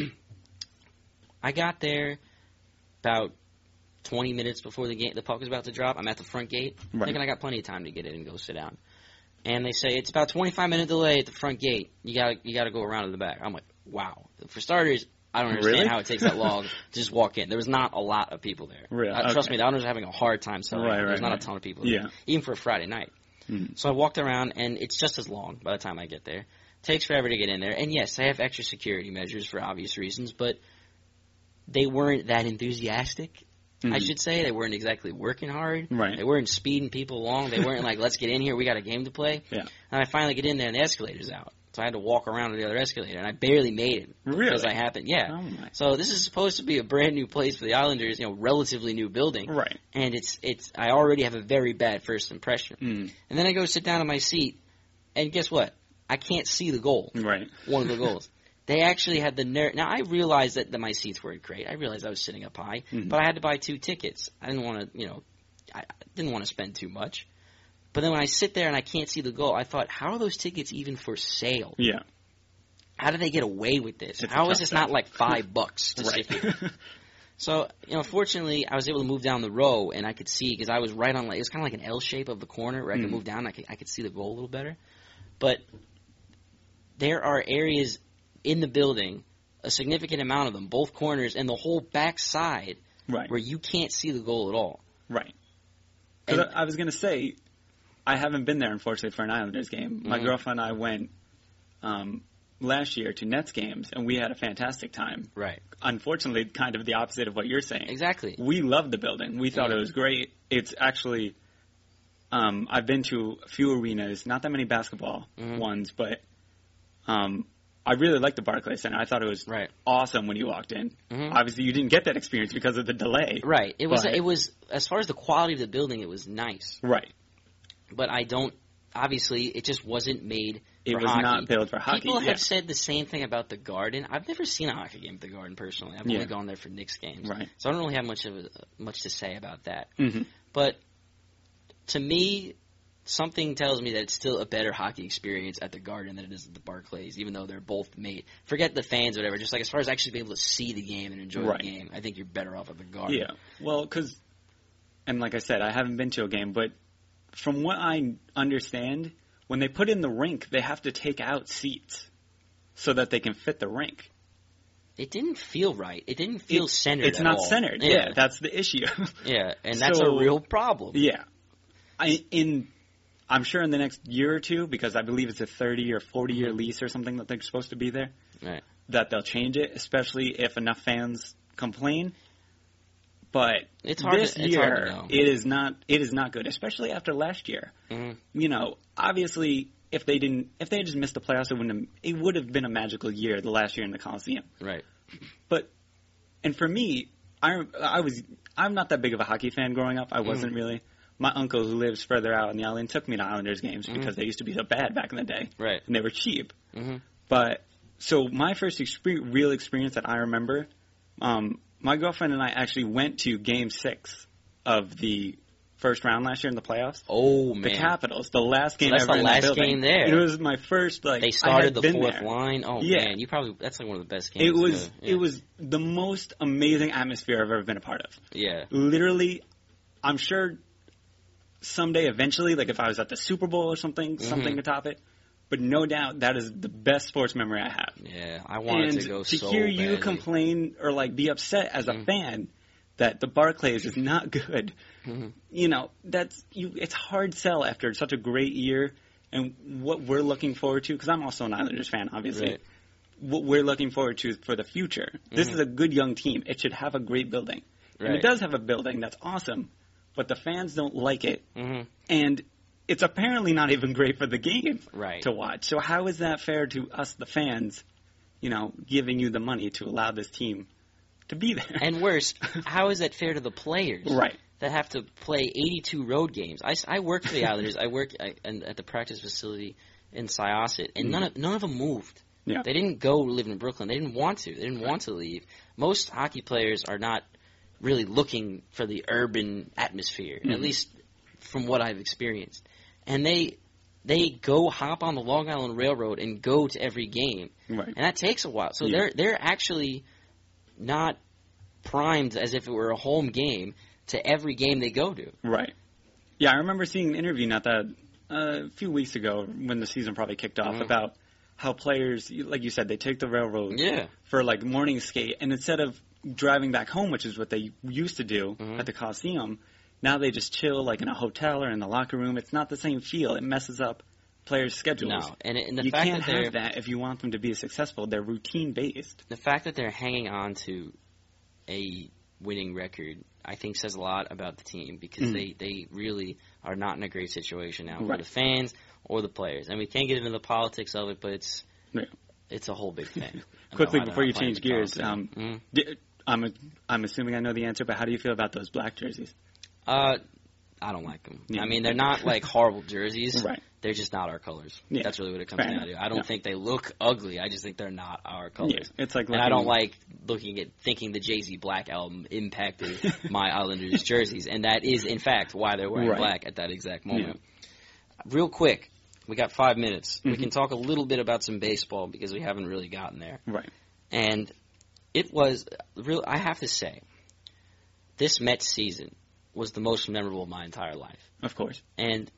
I got there about 20 minutes before the puck was about to drop. I'm at the front gate, thinking I got plenty of time to get in and go sit down. And they say it's about 25-minute delay at the front gate. You gotta go around to the back. I'm like, wow. For starters, I don't understand how it takes that long to just walk in. There was not a lot of people there. Really? Trust me, the Islanders are having a hard time selling. There's not a ton of people there, even for a Friday night. Mm-hmm. So I walked around, and it's just as long by the time I get there. Takes forever to get in there. And yes, they have extra security measures for obvious reasons, but they weren't that enthusiastic, I should say. They weren't exactly working hard. Right. They weren't speeding people along. They weren't like, let's get in here, we got a game to play. Yeah. And I finally get in there, and the escalator's out. So I had to walk around to the other escalator, and I barely made it. Really? Because I happened, yeah. Oh my. So this is supposed to be a brand new place for the Islanders, relatively new building. Right. And I already have a very bad first impression. Mm. And then I go sit down in my seat, and guess what? I can't see the goal. Right. One of the goals. They actually had the nerve. Now, I realized that my seats weren't great. I realized I was sitting up high, but I had to buy 2 tickets. I didn't want to, I didn't want to spend too much. But then when I sit there and I can't see the goal, I thought, how are those tickets even for sale? Yeah. How do they get away with this? It's How a is tough this not sell. like $5 to sit here? So, fortunately, I was able to move down the row, and I could see, because I was right on, it was kind of like an L shape of the corner where I could move down, and I could see the goal a little better. But there are areas in the building, a significant amount of them, both corners and the whole back side, Right. where you can't see the goal at all. Right. Because I was going to say, I haven't been there, unfortunately, for an Islanders game. My girlfriend and I went last year to Nets games, and we had a fantastic time. Right. Unfortunately, kind of the opposite of what you're saying. Exactly. We loved the building. We thought it was great. It's actually, I've been to a few arenas, not that many basketball ones, but I really liked the Barclays Center. I thought it was awesome when you walked in. Obviously, you didn't get that experience because of the delay. Right. It was as far as the quality of the building, it was nice. Right. But obviously, it just wasn't made It for was hockey. not built for hockey. People have said the same thing about the Garden. I've never seen a hockey game at the Garden personally. I've only gone there for Knicks games. Right. So I don't really have much to say about that. Mm-hmm. But to me, something tells me that it's still a better hockey experience at the Garden than it is at the Barclays, even though they're both made. Forget the fans or whatever. Just like as far as actually being able to see the game and enjoy the game, I think you're better off at the Garden. Yeah. Well, because, and like I said, I haven't been to a game, but from what I understand, when they put in the rink, they have to take out seats so that they can fit the rink. It didn't feel right. It didn't feel centered It's at not all. centered. Yeah, that's the issue. Yeah, and that's a So, real problem. Yeah. I'm sure in the next year or two, because I believe it's a 30 or 40-year lease or something that they're supposed to be there, that they'll change it, especially if enough fans complain. But it's hard this to year, know. it is not good, especially after last year. Obviously, if they had just missed the playoffs, it would have been a magical year the last year in the Coliseum. Right. And for me, I'm not that big of a hockey fan growing up. I wasn't really. My uncle, who lives further out on the island, took me to Islanders games because they used to be so bad back in the day. Right. And they were cheap. But so my first real experience that I remember, my girlfriend and I actually went to Game 6 of the first round last year in the playoffs. Oh, man. The Capitals, the last game that's ever the in last the building. game there. It was my first, they started the fourth there. line. Oh, Yeah. man. That's like one of the best games. It was the most amazing atmosphere I've ever been a part of. Yeah. Literally, I'm sure someday, eventually, like if I was at the Super Bowl or something to top it. But no doubt that is the best sports memory I have. Yeah, I want it to go so to hear you badly. complain or like be upset as a fan that the Barclays is not good, you know, it's hard sell after such a great year. And what we're looking forward to, because I'm also an Islanders fan, obviously. Right. What we're looking forward to for the future. This is a good young team. It should have a great building. Right. And it does have a building that's awesome, but the fans don't like it. And it's apparently not even great for the game to watch. So how is that fair to us, the fans, you know, giving you the money to allow this team to be there? And worse, how is that fair to the players? Right. That have to play 82 road games. I work for the Islanders. I work at the practice facility in Syosset, and none of them moved. Yeah. They didn't go live in Brooklyn. They didn't want to. They didn't want to leave. Most hockey players are not really looking for the urban atmosphere, at least from what I've experienced. And they go hop on the Long Island Railroad and go to every game. Right. And that takes a while. So they're actually not primed as if it were a home game to every game they go to. Right. Yeah, I remember seeing an interview not that a few weeks ago when the season probably kicked off about how players, like you said, they take the railroad for like morning skate, and instead of driving back home, which is what they used to do at the Coliseum, now they just chill like in a hotel or in the locker room. It's not the same feel. It messes up players' schedules. No, and the you fact can't that have that if you want them to be successful. They're routine based. The fact that they're hanging on to a winning record, I think, says a lot about the team, because they really are not in a great situation now for the fans or the players. And we can't get into the politics of it, but it's a whole big thing. Quickly, before you change gears, I'm assuming I know the answer, but how do you feel about those black jerseys? I don't like them. I mean, they're not like horrible jerseys. Right. They're just not our colors. Yeah. That's really what it comes down to. I don't think they look ugly. I just think they're not our colors. Yeah. It's like, and I don't like thinking the Jay-Z Black album impacted my Islanders jerseys, and that is in fact why they're wearing black at that exact moment. Yeah. Real quick, we got 5 minutes. We can talk a little bit about some baseball because we haven't really gotten there. Right. And it was real. I have to say, this Mets season was the most memorable of my entire life. Of course. And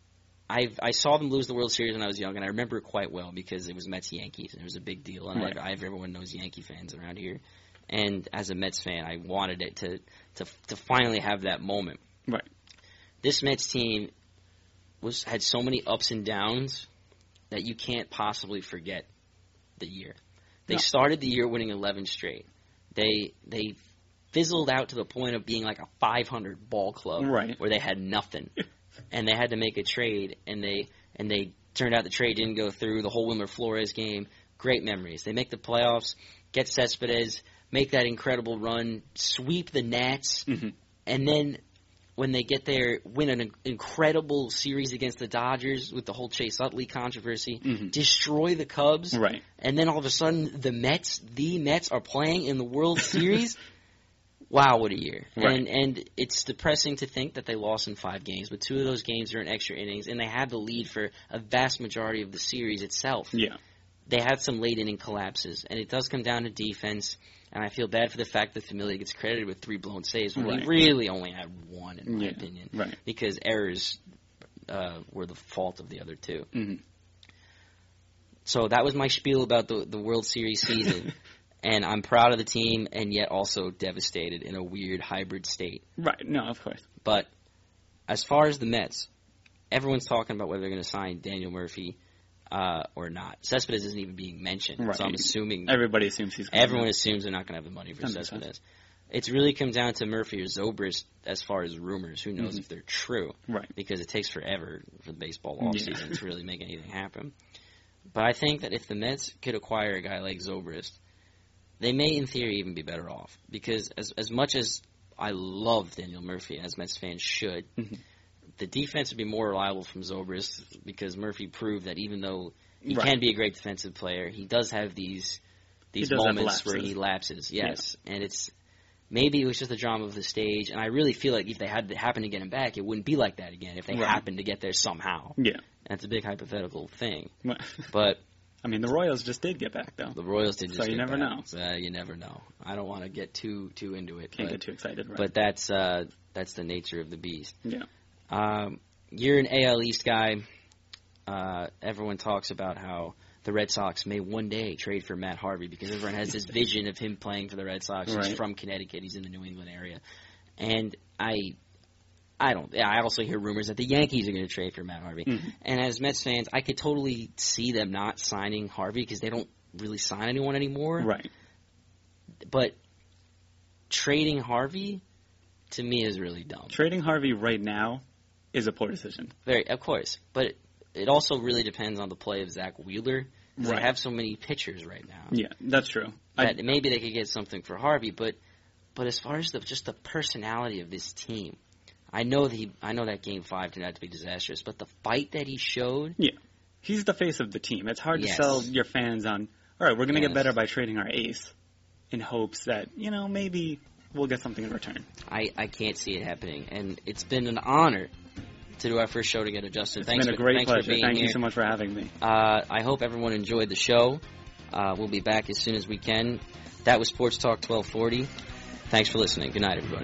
I saw them lose the World Series when I was young, and I remember it quite well because it was Mets-Yankees, and it was a big deal. And everyone knows Yankee fans around here. And as a Mets fan, I wanted it to finally have that moment. Right. This Mets team had so many ups and downs that you can't possibly forget the year. They started the year winning 11 straight. They fizzled out to the point of being like a 500 ball club where they had nothing. And they had to make a trade, and they turned out the trade didn't go through. The whole Wilmer Flores game, great memories. They make the playoffs, get Cespedes, make that incredible run, sweep the Nats, and then when they get there, win an incredible series against the Dodgers with the whole Chase Utley controversy, destroy the Cubs, and then all of a sudden the Mets are playing in the World Series. Wow, what a year. Right. And it's depressing to think that they lost in 5 games, but 2 of those games are in extra innings, and they had the lead for a vast majority of the series itself. Yeah. They had some late inning collapses, and it does come down to defense, and I feel bad for the fact that Familia gets credited with 3 blown saves when he really only had 1, in my opinion, because errors were the fault of the other 2. So that was my spiel about the World Series season. And I'm proud of the team, and yet also devastated in a weird hybrid state. Right. No, of course. But as far as the Mets, everyone's talking about whether they're going to sign Daniel Murphy or not. Cespedes isn't even being mentioned, so I'm assuming everybody assumes he's going everyone assumes they're not going to have the money for Cespedes. It's really come down to Murphy or Zobrist as far as rumors. Who knows if they're true? Right. Because it takes forever for the baseball offseason to really make anything happen. But I think that if the Mets could acquire a guy like Zobrist, they may, in theory, even be better off. Because as much as I love Daniel Murphy, as Mets fans should, the defense would be more reliable from Zobrist because Murphy proved that even though he can be a great defensive player, he does have these moments where he lapses. Yes, and maybe it was just the drama of the stage. And I really feel like if they had to happen to get him back, it wouldn't be like that again if they happened to get there somehow. Yeah. That's a big hypothetical thing. But I mean, the Royals just did get back, though. The Royals did just get back. So you never know. You never know. I don't want to get too into it. Can't get too excited, right? But that's the nature of the beast. Yeah. You're an AL East guy. Everyone talks about how the Red Sox may one day trade for Matt Harvey because everyone has this vision of him playing for the Red Sox. Right. He's from Connecticut. He's in the New England area. And I also hear rumors that the Yankees are going to trade for Matt Harvey. Mm-hmm. And as Mets fans, I could totally see them not signing Harvey because they don't really sign anyone anymore. Right. But trading Harvey, to me, is really dumb. Trading Harvey right now is a poor decision. Of course. But it also really depends on the play of Zach Wheeler. Because they have so many pitchers right now. Yeah, that's true. That maybe they could get something for Harvey, but as far as just the personality of this team, I know that Game 5 turned out to be disastrous, but the fight that he showed... Yeah. He's the face of the team. It's hard to sell your fans on, all right, we're going to get better by trading our ace in hopes that, maybe we'll get something in return. I can't see it happening, and it's been an honor to do our first show together, Justin. It's been a great pleasure. Thank you so much for having me. I hope everyone enjoyed the show. We'll be back as soon as we can. That was Sports Talk 1240. Thanks for listening. Good night, everybody.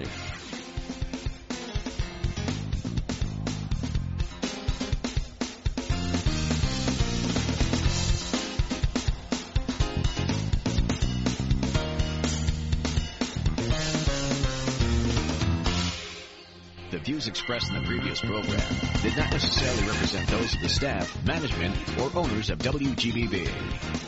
The views expressed in the previous program did not necessarily represent those of the staff, management, or owners of WGBB.